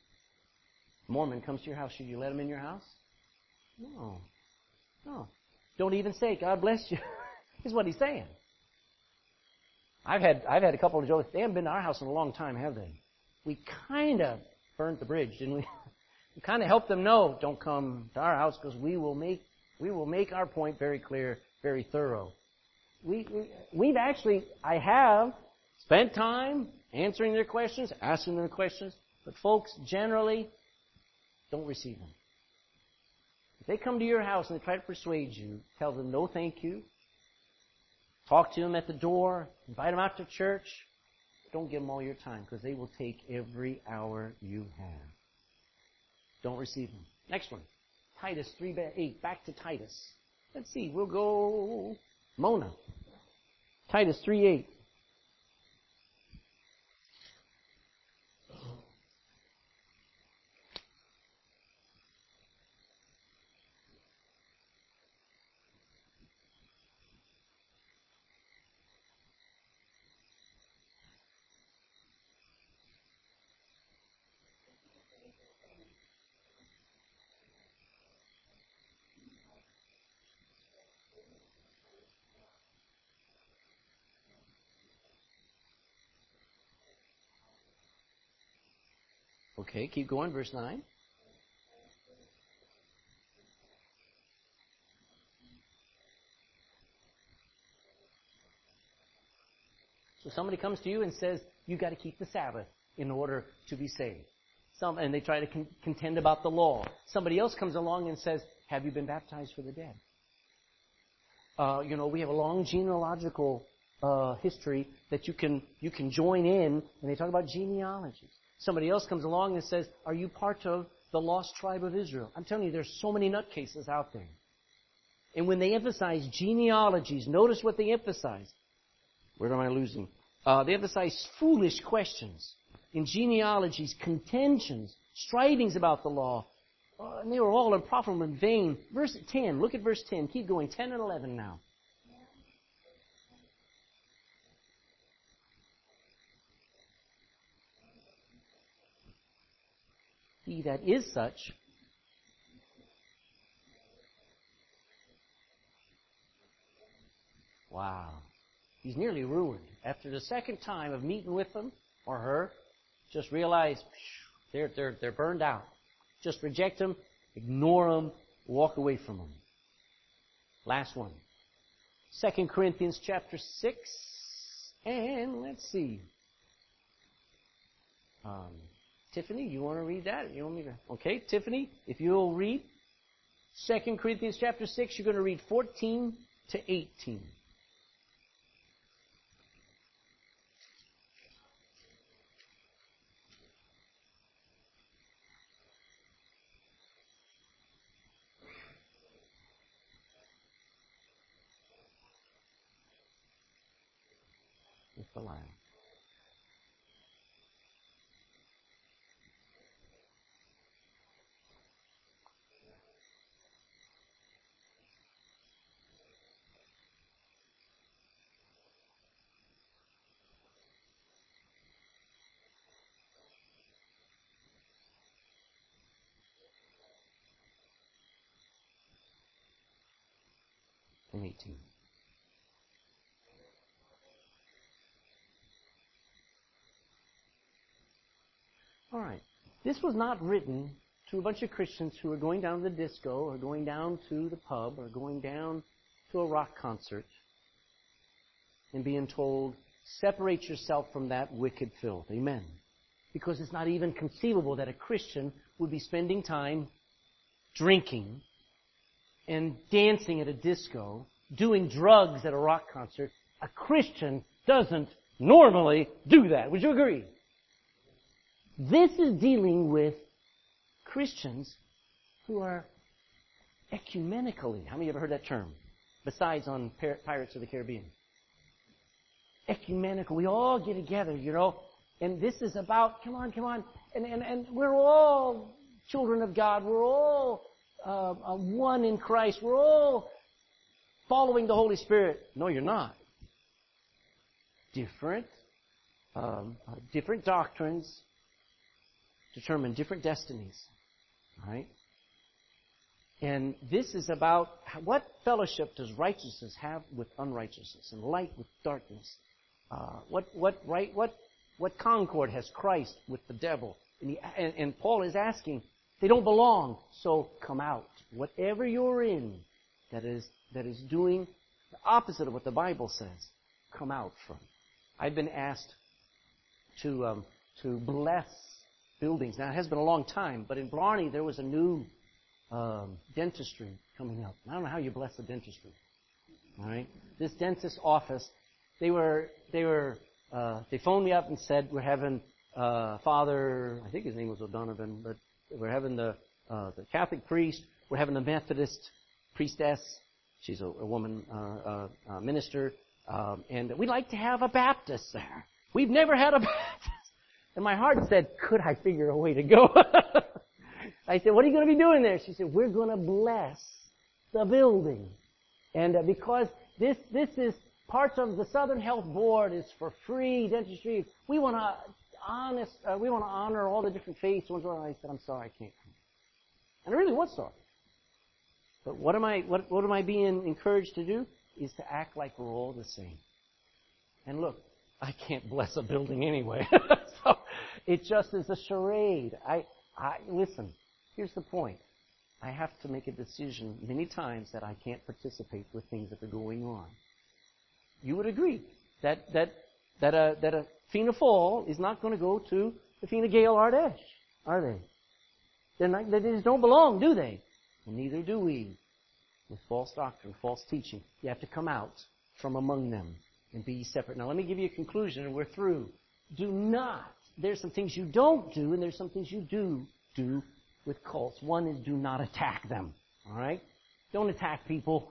Mormon comes to your house, should you let him in your house? No. No. Don't even say, God bless you, is what he's saying. I've had I've had a couple of jokes. They haven't been to our house in a long time, have they? We kind of burnt the bridge, didn't we? We kind of helped them know, don't come to our house because we will make we will make our point very clear, very thorough. We, we we've actually I have spent time answering their questions, asking their questions, but folks generally don't receive them. If they come to your house and they try to persuade you, tell them no, thank you. Talk to them at the door. Invite them out to church. Don't give them all your time because they will take every hour you have. Don't receive them. Next one. Titus three eight. Back to Titus. Let's see. We'll go Mona. Titus three eight. Okay, keep going. Verse nine. So somebody comes to you and says, you've got to keep the Sabbath in order to be saved. Some, and they try to con- contend about the law. Somebody else comes along and says, have you been baptized for the dead? Uh, you know, we have a long genealogical uh, history that you can you can join in, and they talk about genealogies. Somebody else comes along and says, are you part of the lost tribe of Israel? I'm telling you, there's so many nutcases out there. And when they emphasize genealogies, notice what they emphasize. Where am I losing? Uh, they emphasize foolish questions. In genealogies, contentions, strivings about the law. Uh, and they were all unprofitable and vain. Verse ten, look at verse ten. Keep going, ten and eleven now. He that is such wow. He's nearly ruined. After the second time of meeting with them or her, just realize they're, they're, they're burned out. Just reject them, ignore them, walk away from them. Last one. Second Corinthians chapter six. And let's see. Um, Tiffany, you want to read that? You want me to? Okay, Tiffany, if you'll read Second Corinthians chapter six, you're going to read fourteen to eighteen. With the line. And eighteen. All right. This was not written to a bunch of Christians who are going down to the disco or going down to the pub or going down to a rock concert and being told, separate yourself from that wicked filth. Amen. Because it's not even conceivable that a Christian would be spending time drinking and dancing at a disco, doing drugs at a rock concert. A Christian doesn't normally do that. Would you agree? This is dealing with Christians who are ecumenically. How many of you ever heard that term? Besides on Pirates of the Caribbean. Ecumenical. We all get together, you know. And this is about, come on, come on. And, and, and we're all children of God. We're all uh, uh, one in Christ. We're all following the Holy Spirit. No, you're not. Different, um, uh, different doctrines determine different destinies. All right? And this is about what fellowship does righteousness have with unrighteousness, and light with darkness. Uh, what what right what what concord has Christ with the devil? And, he, and, and Paul is asking, they don't belong, so come out. Whatever you're in that is that is doing the opposite of what the Bible says, come out from. I've been asked to um, to bless buildings. Now, it has been a long time, but in Blarney there was a new um, dentistry coming up. I don't know how you bless the dentistry. All right, this dentist's office, they were they were uh, they phoned me up and said we're having uh, Father, I think his name was O'Donovan, but we're having the uh, the Catholic priest, we're having the Methodist priestess. She's a, a woman uh, uh, uh, minister, um, and we'd like to have a Baptist there. We've never had a Baptist. And my heart said, could I figure a way to go? I said, what are you going to be doing there? She said, we're going to bless the building. And uh, because this this is parts of the Southern Health Board is for free dentistry, we want to honest uh, we want to honor all the different faiths. And I said, I'm sorry, I can't come. And I really was sorry. But what am I what what am I being encouraged to do? Is to act like we're all the same. And look, I can't bless a building anyway. So it just is a charade. I I listen, here's the point. I have to make a decision many times that I can't participate with things that are going on. You would agree that that that a that a Fianna Fáil is not going to go to the Fine Gael Ardèche, are they? They're not, they just don't belong, do they? And neither do we. With false doctrine, false teaching, you have to come out from among them and be separate. Now, let me give you a conclusion, and we're through. Do not. There's some things you don't do, and there's some things you do do with cults. One is do not attack them. All right? Don't attack people.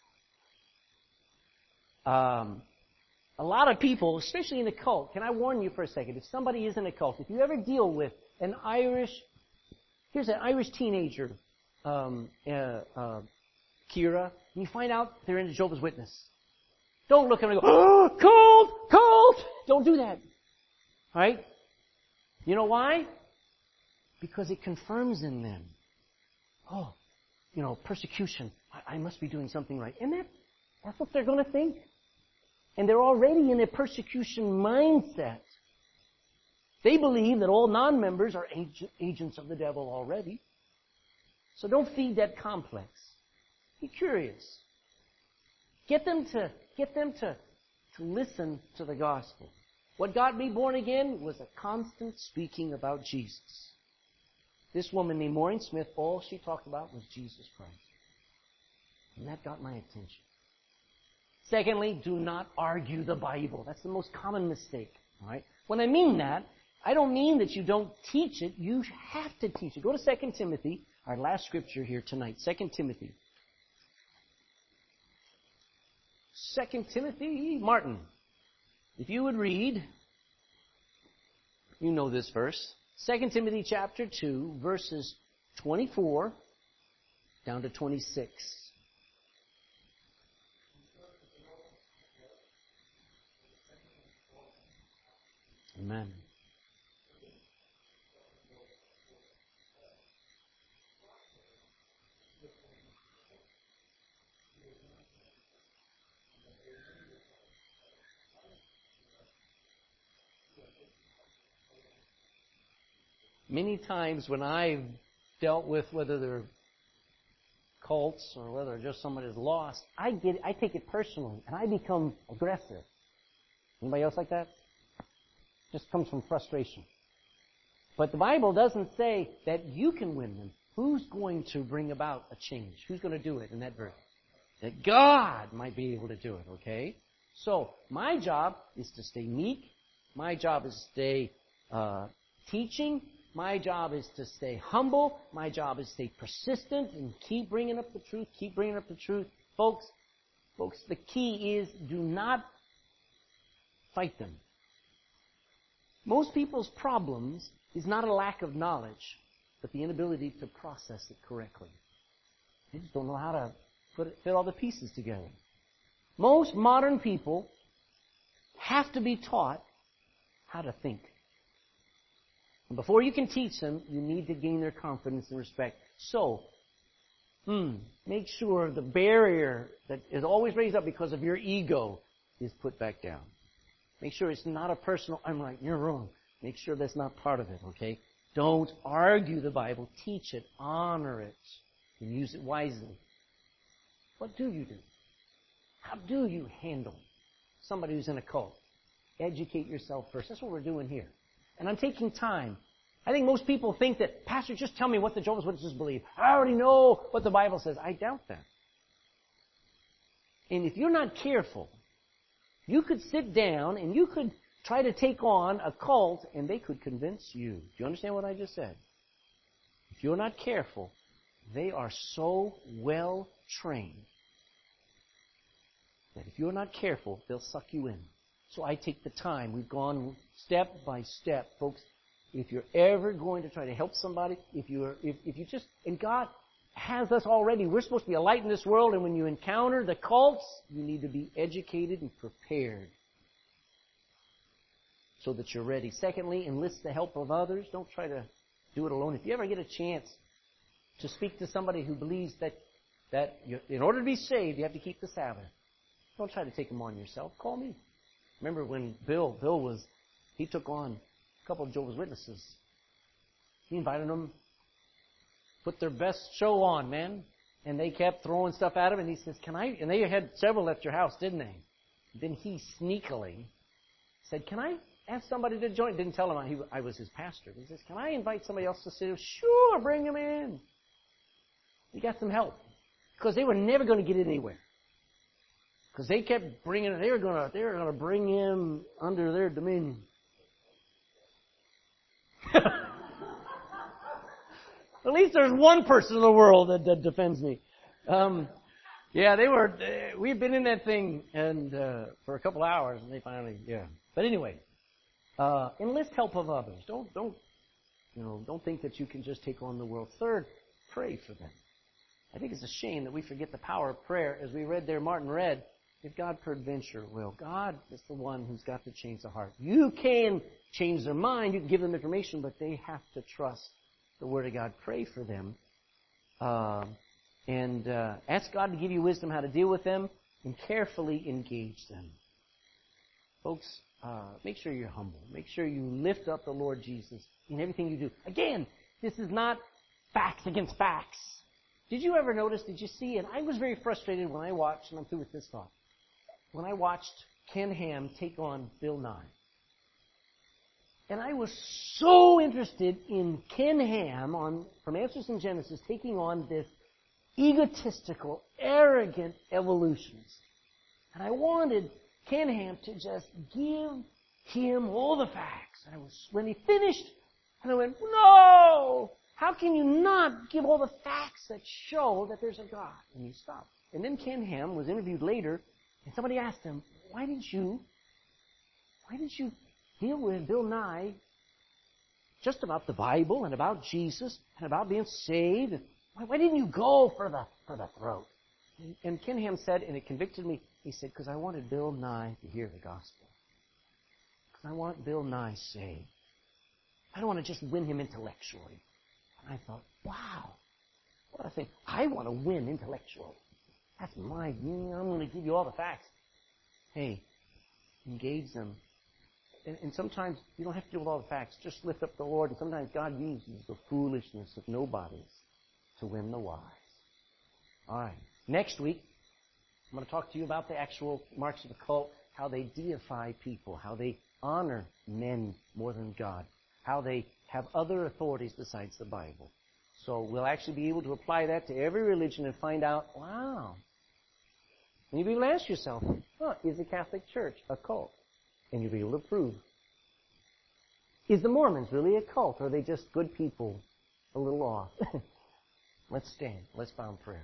um, a lot of people, especially in a cult, can I warn you for a second? If somebody is in a cult, if you ever deal with an Irish, here's an Irish teenager, um, uh, uh, Kira, and you find out they're in a Jehovah's Witness. Don't look at them and go, oh, cold, cold. Don't do that. All right? You know why? Because it confirms in them. Oh, you know, persecution. I, I must be doing something right. And that, that's what they're going to think. And they're already in a persecution mindset. They believe that all non-members are ag- agents of the devil already. So don't feed that complex. Be curious. Get them to get them to, to listen to the gospel. What got me born again was a constant speaking about Jesus. This woman named Maureen Smith, all she talked about was Jesus Christ. And that got my attention. Secondly, do not argue the Bible. That's the most common mistake. All right? When I mean that, I don't mean that you don't teach it. You have to teach it. Go to Second Timothy, our last scripture here tonight. Second Timothy. Second Timothy, Martin, if you would read, you know this verse, Second Timothy chapter two, verses twenty-four down to twenty-six. Amen. Many times when I've dealt with whether they're cults or whether just somebody's lost, I get I take it personally and I become aggressive. Anybody else like that? Just comes from frustration. But the Bible doesn't say that you can win them. Who's going to bring about a change? Who's going to do it in that verse? That God might be able to do it, okay? So, my job is to stay meek. My job is to stay uh, teaching. My job is to stay humble. My job is to stay persistent and keep bringing up the truth, keep bringing up the truth. Folks, folks, the key is do not fight them. Most people's problems is not a lack of knowledge, but the inability to process it correctly. They just don't know how to put it, fit all the pieces together. Most modern people have to be taught how to think. And before you can teach them, you need to gain their confidence and respect. So, Hmm. Make sure the barrier that is always raised up because of your ego is put back down. Make sure it's not a personal, I'm right, you're wrong. Make sure that's not part of it, okay? Don't argue the Bible. Teach it. Honor it. And use it wisely. What do you do? How do you handle somebody who's in a cult? Educate yourself first. That's what we're doing here. And I'm taking time. I think most people think that, Pastor, just tell me what the Jehovah's Witnesses believe. I already know what the Bible says. I doubt that. And if you're not careful, you could sit down and you could try to take on a cult and they could convince you. Do you understand what I just said? If you're not careful, they are so well trained that if you're not careful, they'll suck you in. So I take the time. We've gone step by step. Folks, if you're ever going to try to help somebody, if you're, if, if you just, and God has us already. We're supposed to be a light in this world, and when you encounter the cults, you need to be educated and prepared so that you're ready. Secondly, enlist the help of others. Don't try to do it alone. If you ever get a chance to speak to somebody who believes that, that in order to be saved, you have to keep the Sabbath, don't try to take them on yourself. Call me. Remember when Bill, Bill was, he took on a couple of Jehovah's Witnesses. He invited them, put their best show on, man. And they kept throwing stuff at him, and he says, can I, and they had several at your house, didn't they? Then he sneakily said, can I ask somebody to join? Didn't tell him I, he, I was his pastor. He says, can I invite somebody else to sit? Sure, bring him in. He got some help. Because they were never going to get anywhere. Because they kept bringing, they were going to, they were going to bring him under their dominion. At least there's one person in the world that, that defends me. Um, yeah, they were, uh, we've been in that thing and uh, for a couple hours, and they finally, yeah. But anyway, uh, enlist help of others. Don't, don't, you know, don't think that you can just take on the world. Third, pray for them. I think it's a shame that we forget the power of prayer. As we read there, Martin read, if God peradventure will. God is the one who's got to change the heart. You can change their mind. You can give them information, but they have to trust the Word of God. Pray for them. Uh, and uh, ask God to give you wisdom how to deal with them and carefully engage them. Folks, uh, make sure you're humble. Make sure you lift up the Lord Jesus in everything you do. Again, this is not facts against facts. Did you ever notice, did you see, and I was very frustrated when I watched, and I'm through with this thought, when I watched Ken Ham take on Bill Nye. And I was so interested in Ken Ham on, from Answers in Genesis taking on this egotistical, arrogant evolutionist. And I wanted Ken Ham to just give him all the facts. And I was, when he finished, and I went, no! How can you not give all the facts that show that there's a God? And he stopped. And then Ken Ham was interviewed later, and somebody asked him, why didn't you, why didn't you deal with Bill Nye just about the Bible and about Jesus and about being saved? Why, why didn't you go for the for the throat? And, and Ken Ham said, and it convicted me, he said, because I wanted Bill Nye to hear the gospel. Because I want Bill Nye saved. I don't want to just win him intellectually. And I thought, wow, what a thing. I want to win intellectually. That's my, I'm going to give you all the facts. Hey, engage them. And, and sometimes you don't have to deal with all the facts. Just lift up the Lord. And sometimes God uses the foolishness of nobodies to win the wise. All right. Next week, I'm going to talk to you about the actual marks of the cult, how they deify people, how they honor men more than God, how they have other authorities besides the Bible. So we'll actually be able to apply that to every religion and find out, wow. And you'll be able to ask yourself, huh, is the Catholic Church a cult? And you'll be able to prove. Is the Mormons really a cult, or are they just good people a little off? Let's stand. Let's bow in prayer.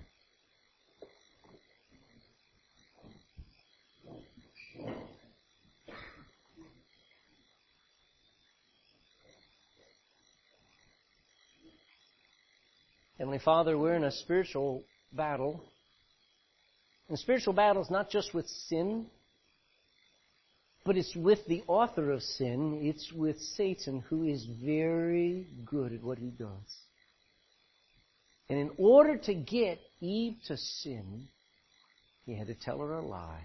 Heavenly Father, we're in a spiritual battle. And spiritual battle is not just with sin, but it's with the author of sin. It's with Satan, who is very good at what he does. And in order to get Eve to sin, He had to tell her a lie.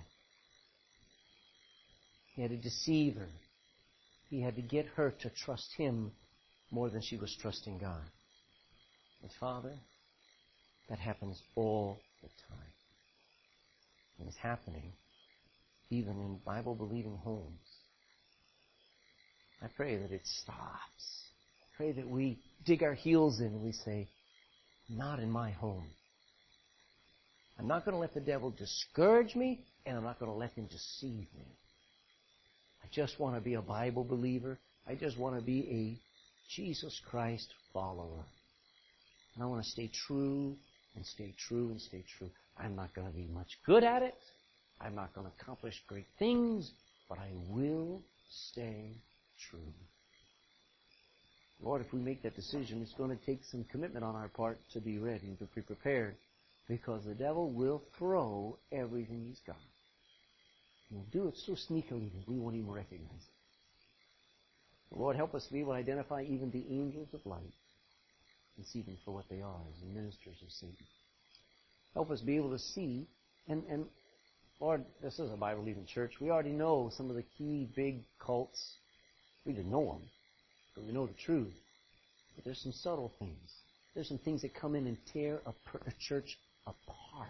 He had to deceive her. He had to get her to trust Him more than she was trusting God. And Father, that happens all the time. And it's happening even in Bible-believing homes. I pray that it stops. I pray that we dig our heels in and we say, not in my home. I'm not going to let the devil discourage me, and I'm not going to let him deceive me. I just want to be a Bible believer. I just want to be a Jesus Christ follower. And I want to stay true and stay true and stay true. I'm not going to be much good at it. I'm not going to accomplish great things, but I will stay true. Lord, if we make that decision, it's going to take some commitment on our part to be ready and to be prepared, because the devil will throw everything he's got. He'll do it so sneakily that we won't even recognize it. Lord, help us to be able to identify even the angels of light and see them for what they are, as ministers of Satan. Help us be able to see, and, and Lord, this is a Bible-believing church. We already know some of the key big cults. We didn't know them, but we know the truth. But there's some subtle things. There's some things that come in and tear a, per- a church apart.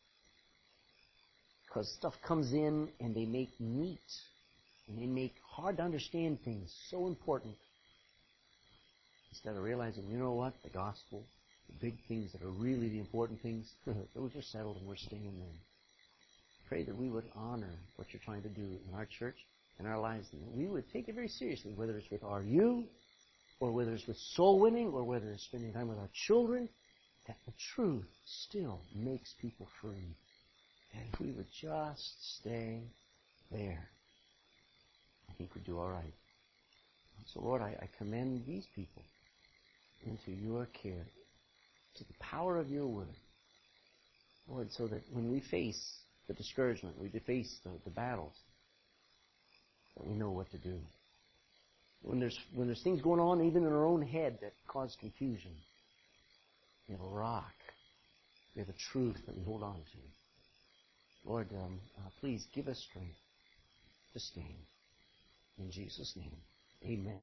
Because stuff comes in and they make neat, and they make hard to understand things so important. Instead of realizing, you know what, the gospel, the big things that are really the important things, those are settled and we're staying there. Pray that we would honor what you're trying to do in our church, in our lives, and we would take it very seriously, whether it's with our youth, or whether it's with soul winning, or whether it's spending time with our children, that the truth still makes people free. And if we would just stay there, I think we'd do all right. So, Lord, I, I commend these people into your care, to the power of your word. Lord, so that when we face the discouragement, we face the, the battles, that we know what to do. When there's, when there's things going on even in our own head that cause confusion, we have a rock. We have a truth that we hold on to. Lord, um, uh, please give us strength to stand. In Jesus' name, amen.